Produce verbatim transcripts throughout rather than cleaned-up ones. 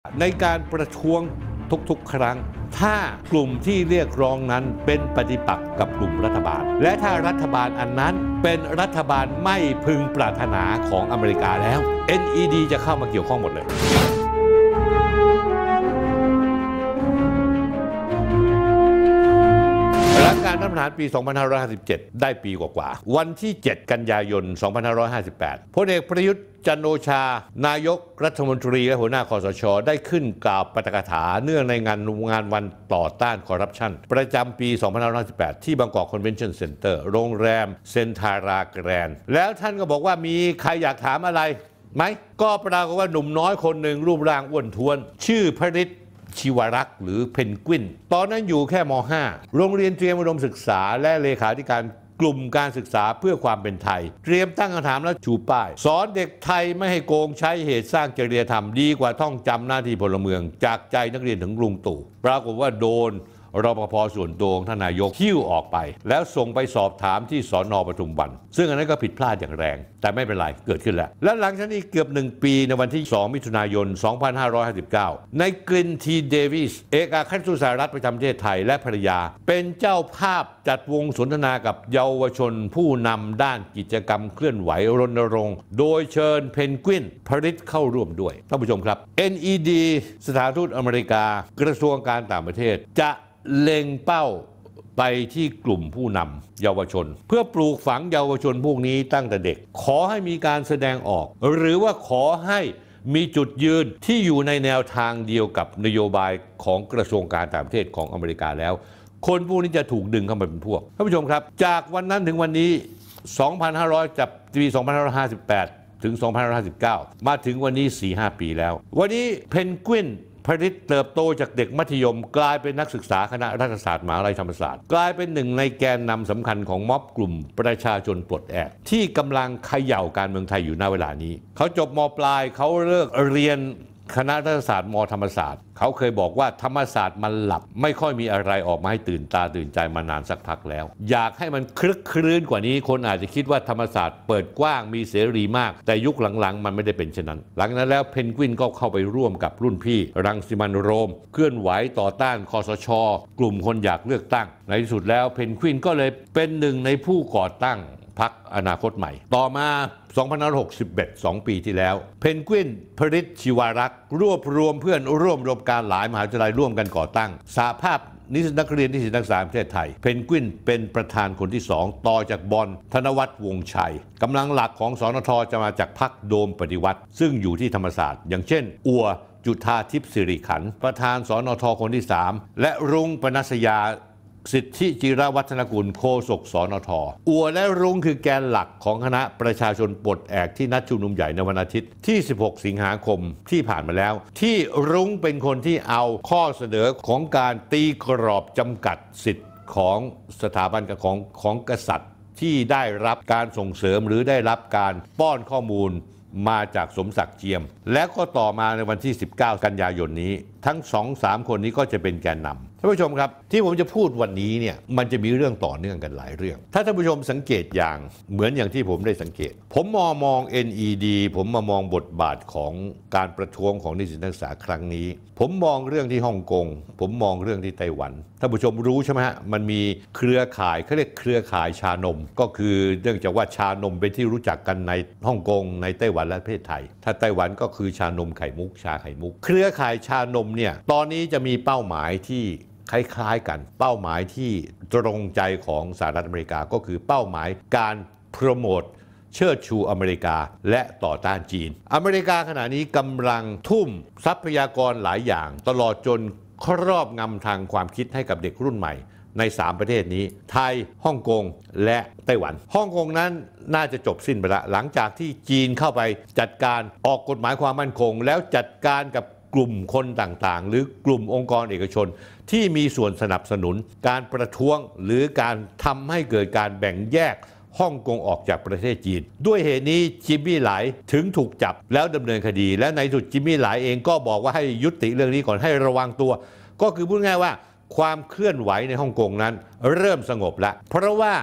ในการประท้วงทุกๆครั้งถ้ากลุ่มที่เรียกร้องนั้นเป็นปฏิปักษ์กับกลุ่มรัฐบาลและถ้ารัฐบาลอันนั้นเป็นรัฐบาลไม่พึงปรารถนาของอเมริกาแล้ว เอ็น อี ดี จะเข้ามาเกี่ยวข้องหมดเลยหลังการรัฐประหารปี สองพันห้าร้อยห้าสิบเจ็ด ได้ปีกว่าๆวันที่ เจ็ด กันยายน สองพันห้าร้อยห้าสิบแปด พลเอกประยุทธ์จันทร์โอชานายกรัฐมนตรีและหัวหน้าคสช.ได้ขึ้นกล่าวปาฐกถาเนื่องในงานงานวันต่อต้านคอร์รัปชันประจำปี สองพันห้าร้อยห้าสิบแปด ที่บางกอกคอนเวนชั่นเซ็นเตอร์โรงแรมเซนทาราแกรนด์แล้วท่านก็บอกว่ามีใครอยากถามอะไรไหมก็ปรากฏว่าหนุ่มน้อยคนหนึ่งรูปร่างอ้วนท้วนชื่อพฤทธิ์ชิวรักษ์หรือเพนกวินตอนนั้นอยู่แค่ม ห้า โรงเรียนเตรียมอุดมศึกษาและเลขาธิการกลุ่มการศึกษาเพื่อความเป็นไทยเตรียมตั้งคำถามและชูป้ายสอนเด็กไทยไม่ให้โกงใช้เหตุสร้างจริยธรรมดีกว่าท่องจำหน้าที่พลเมืองจากใจนักเรียนถึงลุงตู่ปรากฏว่าโดนรปภ.ส่วนตัวของท่านนายกหิ้วออกไปแล้วส่งไปสอบถามที่สน.ปทุมวันซึ่งอันนั้นก็ผิดพลาดอย่างแรงแต่ไม่เป็นไรเกิดขึ้นแล้วและหลังจากนี้เกือบหนึ่งปีในวันที่สองมิถุนายน สองพันห้าร้อยห้าสิบเก้าในกรินทีเดวิสเอกอัครราชทูตสหรัฐประจำประเทศไทยและภรรยาเป็นเจ้าภาพจัดวงสนทนากับเยาวชนผู้นำด้านกิจกรรมเคลื่อนไหวรณรงค์โดยเชิญเพนกวินพฤทธิ์เข้าร่วมด้วยท่านผู้ชมครับ เอ็น อี ดี สถานทูตอเมริกากระทรวงการต่างประเทศจะเล็งเป้าไปที่กลุ่มผู้นำเยาวชนเพื่อปลูกฝังเยาวชนพวกนี้ตั้งแต่เด็กขอให้มีการแสดงออกหรือว่าขอให้มีจุดยืนที่อยู่ในแนวทางเดียวกับนโยบายของกระทรวงการต่างประเทศของอเมริกาแล้วคนพวกนี้จะถูกดึงเข้ามาเป็นพวกท่านผู้ชมครับจากวันนั้นถึงวันนี้ สองพันห้าร้อย จากปี สองพันห้าร้อยห้าสิบแปด ถึง สองพันห้าร้อยห้าสิบเก้า มาถึงวันนี้ สี่ห้า ปีแล้ววันนี้เพนกวินพฤทธิ์เติบโตจากเด็กมัธยมกลายเป็นนักศึกษาคณะรัฐศาสตร์มหาวิทยาลัยธรรมศาสตร์กลายเป็นหนึ่งในแกนนำสำคัญของม็อบกลุ่มประชาชนปลดแอกที่กำลังเขย่าการเมืองไทยอยู่ณเวลานี้เขาจบม.ปลายเขาเลิกเรียนคณะรัฐศาสตร์ม.ธรรมศาสตร์เขาเคยบอกว่าธรรมศาสตร์มันหลับไม่ค่อยมีอะไรออกมาให้ตื่นตาตื่นใจมานานสักพักแล้วอยากให้มันคลึกครื้นกว่านี้คนอาจจะคิดว่าธรรมศาสตร์เปิดกว้างมีเสรีมากแต่ยุคหลังๆมันไม่ได้เป็นเช่นนั้นหลังนั้นแล้วเพนกวินก็เข้าไปร่วมกับรุ่นพี่รังสิมันต์โรมเคลื่อนไหวต่อต้านคสช.กลุ่มคนอยากเลือกตั้งในที่สุดแล้วเพนกวินก็เลยเป็นหนึ่งในผู้ก่อตั้งพรรคอนาคตใหม่ต่อมา สองพันห้าร้อยหกสิบเอ็ด สองปีที่แล้วเพนกวินพฤทธิ์ชิวรักษ์รวบรวมเพื่อนร่วมรวมการหลายมหาวิทยาลัยร่วมกันก่อตั้งสหภาพนิสิตนักเรียนนิสิตนักศึกษาประเทศไทยเพนกวินเป็นประธานคนที่สองต่อจากบอลธนวัฒน์วงชัยกำลังหลักของสนทจะมาจากพรรคโดมปฏิวัติซึ่งอยู่ที่ธรรมศาสตร์อย่างเช่นอัวจุฑาทิพย์สิริขันธ์ประธานสนทคนที่สามและรุ้งปนัสยาสิทธิจิรวัฒนกุลโฆษกสนท.อัวและรุ้งคือแกนหลักของคณะประชาชนปลดแอกที่นัดชุมนุมใหญ่ในวันอาทิตย์ที่ สิบหก สิงหาคมที่ผ่านมาแล้วที่รุ้งเป็นคนที่เอาข้อเสนอของการตีกรอบจำกัดสิทธิ์ของสถาบันของของกษัตริย์ที่ได้รับการส่งเสริมหรือได้รับการป้อนข้อมูลมาจากสมศักดิ์เจียมและก็ต่อมาในวันที่สิบเก้ากันยายนนี้ทั้ง สองสาม คนนี้ก็จะเป็นแกนนำท่านผู้ชมครับที่ผมจะพูดวันนี้เนี่ยมันจะมีเรื่องต่อเนื่องกันหลายเรื่องถ้าท่านผู้ชมสังเกตอย่างเหมือนอย่างที่ผมได้สังเกตผมมองมอง เอ็น อี ดี ผมมามองบทบาทของการประท้วงของนิสิตนักศึกษาครั้งนี้ผมมองเรื่องที่ฮ่องกงผมมองเรื่องที่ไต้หวันท่านผู้ชมรู้ใช่ไหมฮะมันมีเครือข่ายเขาเรียกเครือข่ายชานมก็คือเนื่องจากว่าชานมเป็นที่รู้จักกันในฮ่องกงในไต้หวันและประเทศไทยถ้าไต้หวันก็คือชานมไข่มุกชาไข่มุกเครือข่ายชานมเนี่ยตอนนี้จะมีเป้าหมายที่คล้ายๆกันเป้าหมายที่ตรงใจของสหรัฐอเมริกาก็คือเป้าหมายการโปรโมทเชิดชูอเมริกาและต่อต้านจีนอเมริกาขณะนี้กำลังทุ่มทรัพยากรหลายอย่างตลอดจนครอบงำทางความคิดให้กับเด็กรุ่นใหม่ในสามประเทศนี้ไทยฮ่องกงและไต้หวันฮ่องกงนั้นน่าจะจบสิ้นไปละหลังจากที่จีนเข้าไปจัดการออกกฎหมายความมั่นคงแล้วจัดการกับกลุ่มคนต่างๆหรือกลุ่มองค์กรเอกชนที่มีส่วนสนับสนุนการประท้วงหรือการทำให้เกิดการแบ่งแยกฮ่องกงออกจากประเทศจีนด้วยเหตุนี้จิมมี่หลายถึงถูกจับแล้วดำเนินคดีและในสุดจิมมี่หลายเองก็บอกว่าให้ยุติเรื่องนี้ก่อนให้ระวังตัวก็คือพูดง่ายว่าความเคลื่อนไหวในฮ่องกงนั้นเริ่มสงบแล้วเพราะว่าก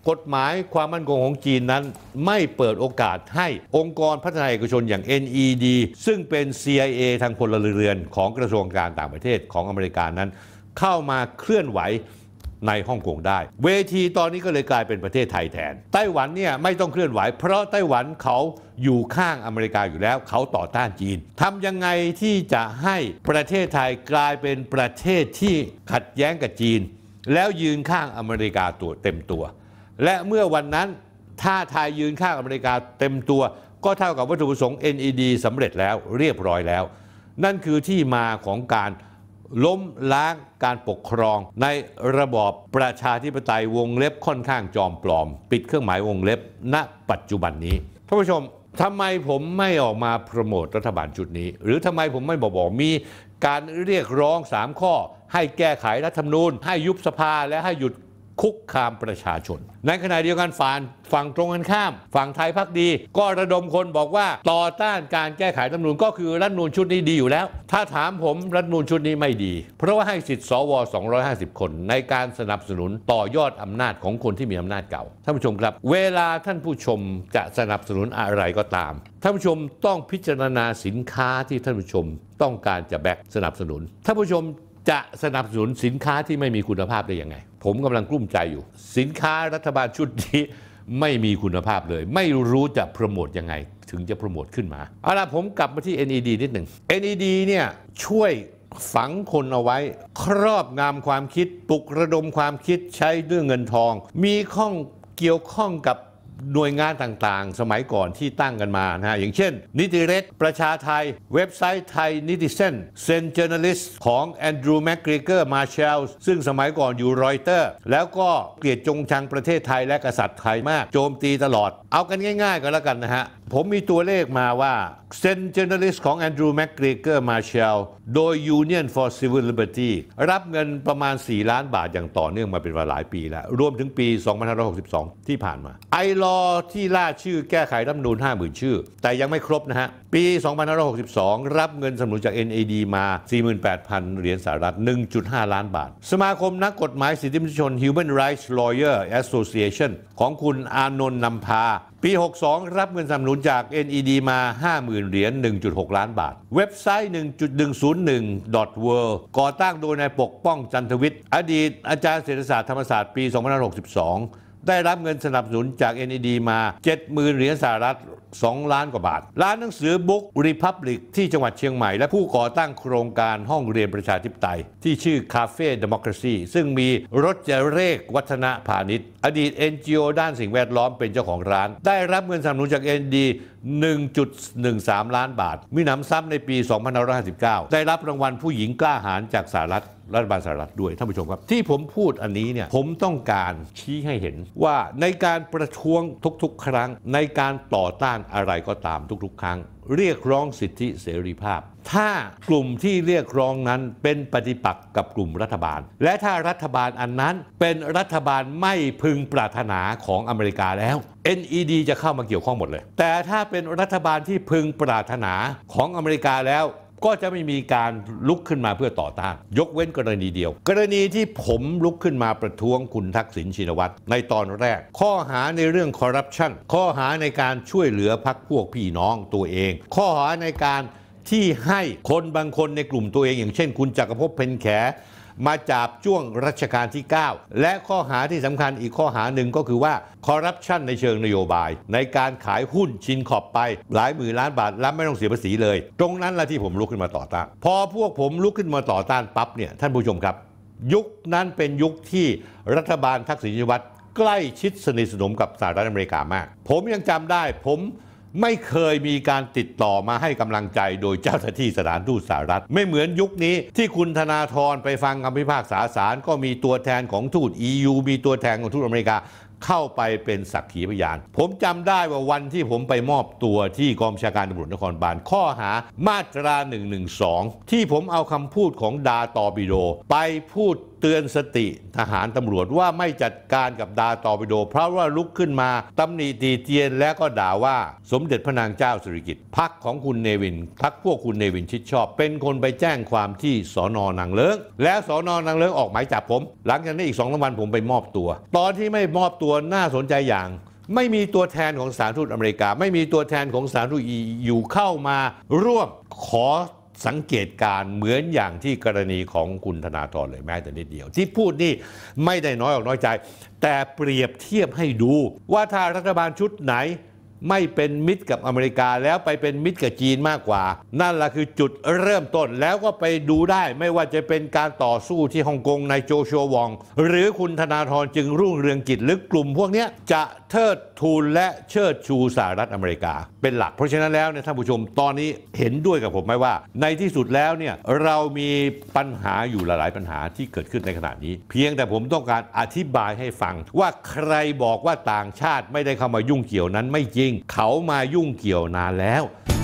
กฎหมายความมั่นคงของจีนนั้นไม่เปิดโอกาสให้องค์กรพัฒนาเอกชนอย่าง เอ็น อี ดี ซึ่งเป็น ซี ไอ เอ ทางพลเรือนของกระทรวงการต่างประเทศของอเมริกานั้นเข้ามาเคลื่อนไหวในฮ่องกงได้เวทีตอนนี้ก็เลยกลายเป็นประเทศไทยแทนไต้หวันเนี่ยไม่ต้องเคลื่อนไหวเพราะไต้หวันเขาอยู่ข้างอเมริกาอยู่แล้วเขาต่อต้านจีนทำยังไงที่จะให้ประเทศไทยกลายเป็นประเทศที่ขัดแย้งกับจีนแล้วยืนข้างอเมริกาตัวเต็มตัวและเมื่อวันนั้นถ้าไทยยืนข้างอเมริกาเต็มตัวก็เท่ากับวัตถุประสงค์ เอ็น อี ดี สำเร็จแล้วเรียบร้อยแล้วนั่นคือที่มาของการล้มล้างการปกครองในระบอบประชาธิปไตยวงเล็บค่อนข้างจอมปลอมปิดเครื่องหมายวงเล็บณปัจจุบันนี้ท่านผู้ชมทำไมผมไม่ออกมาโปรโมทรัฐบาลชุดนี้หรือทำไมผมไม่บอกบอกมีการเรียกร้องสามข้อให้แก้ไขรัฐธรรมนูญให้ยุบสภาและให้หยุดคุกคามประชาชนในขณะเดียวกันฝ่ายฝั่งตรงกันข้ามฝั่งไทยพรรคดีก็ระดมคนบอกว่าต่อต้านการแก้ไขรัฐธรรมนูญก็คือรัฐธรรมนูญชุดนี้ดีอยู่แล้วถ้าถามผมรัฐธรรมนูญชุดนี้ไม่ดีเพราะว่าให้สิทธิสวสองร้อยห้าสิบคนในการสนับสนุนต่อยอดอำนาจของคนที่มีอำนาจเก่าท่านผู้ชมครับเวลาท่านผู้ชมจะสนับสนุนอะไรก็ตามท่านผู้ชมต้องพิจารณาสินค้าที่ท่านผู้ชมต้องการจะแบกสนับสนุนท่านผู้ชมจะสนับสนุนสินค้าที่ไม่มีคุณภาพได้ยังไงผมกำลังกลุ้มใจอยู่สินค้ารัฐบาลชุดนี้ไม่มีคุณภาพเลยไม่รู้จะโปรโมทยังไงถึงจะโปรโมทขึ้นมาเอาล่ะผมกลับมาที่ เอ็น อี ดี นิดหนึ่ง เอ็น อี ดี เนี่ยช่วยฝังคนเอาไว้ครอบงำความคิดปลุกระดมความคิดใช้เรื่องเงินทองมีข้องเกี่ยวข้องกับหน่วยงานต่างๆสมัยก่อนที่ตั้งกันมานะฮะอย่างเช่นนิติเรศประชาไทยเว็บไซต์ไทยนิติเซนเซนเจอร์นัลิสต์ของแอนดรูว์แมคเกรเกอร์มาเชลซึ่งสมัยก่อนอยู่รอยเตอร์แล้วก็เกลียดจงชังประเทศไทยและกษัตริย์ไทยมากโจมตีตลอดเอากันง่ายๆก็แล้วกันนะฮะผมมีตัวเลขมาว่าเซนเจอร์นัลิสต์ของแอนดรูว์แมคเกรเกอร์มาเชลโดย Union for Civil Liberty รับเงินประมาณสี่ล้านบาทอย่างต่อเนื่องมาเป็นเวลาหลายปีแล้วรวมถึงปีสองพันห้าร้อยหกสิบสองที่ผ่านมาไอลอที่ล่าชื่อแก้ไขรัฐธรรมนูญ ห้าหมื่น ชื่อแต่ยังไม่ครบนะฮะปีสองพันห้าร้อยหกสิบสองรับเงินสนับสนุนจาก เอ็น อี ดี มา สี่หมื่นแปดพัน เหรียญสหรัฐ หนึ่งจุดห้า ล้านบาทสมาคมนักกฎหมายสิทธิมนุษยชน Human Rights Lawyer Association ของคุณอานนท์นำพาปีหกสิบสองรับเงินสนับสนุนจาก เอ็น อี ดี มา ห้าหมื่น เหรียญ หนึ่งจุดหก ล้านบาทเว็บไซต์ หนึ่งจุดหนึ่งศูนย์หนึ่ง ดอท เวิลด์ ก่อตั้งโดยนายปกป้องจันทวิทย์อดีตอาจารย์เศรษฐศาสตร์ธรรมศาสตร์ปีสองพันห้าร้อยหกสิบสองได้รับเงินสนับสนุนจาก เอ็น อี ดี มา เจ็ดหมื่น เหรียญสหรัฐสองล้านกว่าบาทร้านหนังสือ Book Republic ที่จังหวัดเชียงใหม่และผู้ก่อตั้งโครงการห้องเรียนประชาธิปไตยที่ชื่อ Cafe Democracy ซึ่งมีรจเรขวัฒนพาณิชย์อดีต เอ็น จี โอ ด้านสิ่งแวดล้อมเป็นเจ้าของร้านได้รับเงินสนับสนุนจาก เอ็น อี ดี หนึ่งจุดหนึ่งสาม ล้านบาทมีหนำซ้ำในปีสองพันห้าร้อยห้าสิบเก้าได้รับรางวัลผู้หญิงกล้าหาญจากสหรัฐรัฐบาลสหรัฐด้วยท่านผู้ชมครับที่ผมพูดอันนี้เนี่ยผมต้องการชี้ให้เห็นว่าในการประท้วงทุกๆครั้งในการต่อต้านอะไรก็ตามทุกๆครั้งเรียกร้องสิทธิเสรีภาพถ้ากลุ่มที่เรียกร้องนั้นเป็นปฏิปักษ์กับกลุ่มรัฐบาลและถ้ารัฐบาลอันนั้นเป็นรัฐบาลไม่พึงปรารถนาของอเมริกาแล้ว เอ็น อี ดี จะเข้ามาเกี่ยวข้องหมดเลยแต่ถ้าเป็นรัฐบาลที่พึงปรารถนาของอเมริกาแล้วก็จะไม่มีการลุกขึ้นมาเพื่อต่อต้านยกเว้นกรณีเดียวกรณีที่ผมลุกขึ้นมาประท้วงคุณทักษิณชินวัตรในตอนแรกข้อหาในเรื่องคอร์รัปชันข้อหาในการช่วยเหลือพรรคพวกพี่น้องตัวเองข้อหาในการที่ให้คนบางคนในกลุ่มตัวเองอย่างเช่นคุณจักรภพเพ็ญแขมาจับจ้วงรัชกาลที่เก้าและข้อหาที่สำคัญอีกข้อหาหนึ่งก็คือว่าคอร์รัปชันในเชิงนโยบายในการขายหุ้นชินขอบไปหลายหมื่นล้านบาทแล้วไม่ต้องเสียภาษีเลยตรงนั้นแหละที่ผมลุกขึ้นมาต่อต้านพอพวกผมลุกขึ้นมาต่อต้านปั๊บเนี่ยท่านผู้ชมครับยุคนั้นเป็นยุคที่รัฐบาลทักษิณชินวัตรใกล้ชิดสนิทสนมกับสหรัฐอเมริกามากผมยังจำได้ผมไม่เคยมีการติดต่อมาให้กำลังใจโดยเจ้าหน้าที่สถานทูตสหรัฐไม่เหมือนยุคนี้ที่คุณธนาธรไปฟังคำพิพากษาศาลก็มีตัวแทนของทูต อี ยู มีตัวแทนของทูตอเมริกาเข้าไปเป็นสักขีพยานผมจำได้ว่าวันที่ผมไปมอบตัวที่กองบัญชาการตำรวจนครบาลข้อหามาตราหนึ่งหนึ่งสองที่ผมเอาคำพูดของดาตอร์ปิโดไปพูดเตือนสติทหารตำรวจว่าไม่จัดการกับดาตอร์ปิโดเพราะว่าลุกขึ้นมาตำหนิตีเตียนและก็ด่าว่าสมเด็จพระนางเจ้าสิริกิติ์พรรคของคุณเนวินพรรคพวกคุณเนวินชิดชอบเป็นคนไปแจ้งความที่สน.นางเลิ้งแล้วสน.นางเลิ้งออกหมายจับผมหลังจากนั้นอีกสองวันผมไปมอบตัวตอนที่ไม่มอบตัวน่าสนใจอย่างไม่มีตัวแทนของสถานทูตอเมริกาไม่มีตัวแทนของสถานทูตอยู่เข้ามาร่วมขอสังเกตการเหมือนอย่างที่กรณีของคุณธนาธรเลยแม้แต่นิดเดียวที่พูดนี่ไม่ได้น้อยอกน้อยใจแต่เปรียบเทียบให้ดูว่าถ้ารัฐบาลชุดไหนไม่เป็นมิตรกับอเมริกาแล้วไปเป็นมิตรกับจีนมากกว่านั่นแหละคือจุดเริ่มต้นแล้วก็ไปดูได้ไม่ว่าจะเป็นการต่อสู้ที่ฮ่องกงในโจชัววองหรือคุณธนาธรจึงรุ่งเรืองกิจหรือกลุ่มพวกนี้จะเทิดทูนและเชิดชูสหรัฐอเมริกาเป็นหลักเพราะฉะนั้นแล้วเนี่ยท่านผู้ชมตอนนี้เห็นด้วยกับผมไหมว่าในที่สุดแล้วเนี่ยเรามีปัญหาอยู่หลายๆปัญหาที่เกิดขึ้นในขณะนี้เพียงแต่ผมต้องการอธิบายให้ฟังว่าใครบอกว่าต่างชาติไม่ได้เข้ามายุ่งเกี่ยวนั้นไม่จริงเขามายุ่งเกี่ยวนานแล้ว